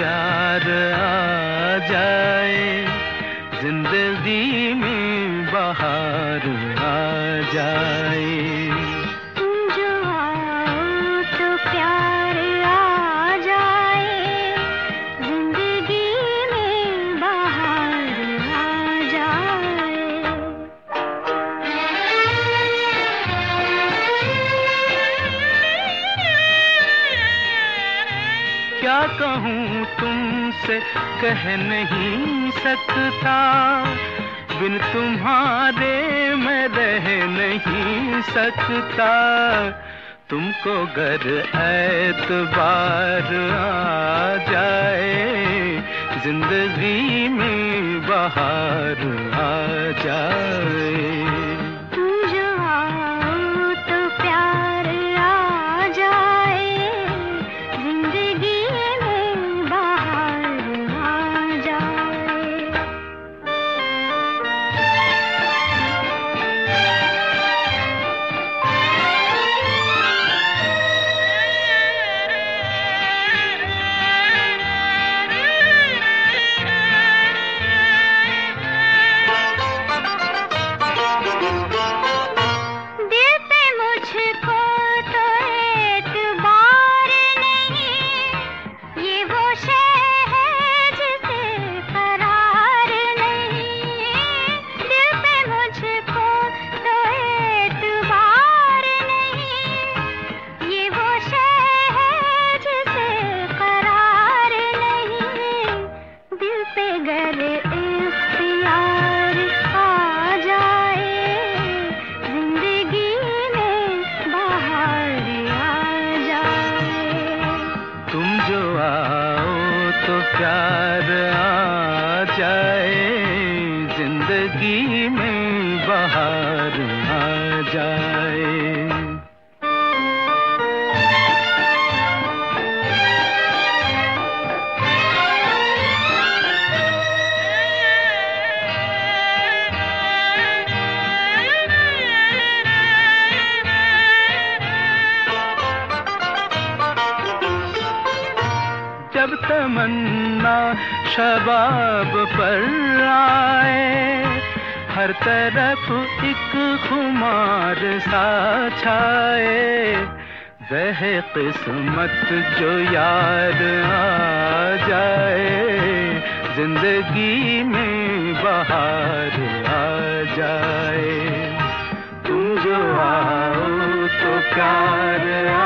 प्यार आ जाए, जिंदगी में बहार आ जाए। तुम जो आओ तो प्यार आ जाए, जिंदगी में बहार आ जाए। क्या कहूँ तुमसे कह नहीं सकता, बिन तुम्हारे मैं रह नहीं सकता। तुमको गर एतबार आ जाए, जिंदगी में बहार आ जाए। तुम जो आओ तो प्यार आ जाए, जिंदगी में बहार आ जाए। दिल पे मुझको तो एतबार नहीं, ये वो शय है जिसे करार नहीं। दिल पे मुझको तो एतबार नहीं, ये वो शय है जिसे करार नहीं। दिल पे गर इख्तियार आ जाए, जिंदगी में बहार आ जाए। तुम जो आओ तो प्यार आ जाए, जिंदगी में बहार आ जाए। जब तमन्ना शबाब पर आए, हर तरफ एक खुमार सा छाए। वह किस्मत जो यार आ जाए, जिंदगी में बहार आ जाए। तुम जो आओ तो प्यार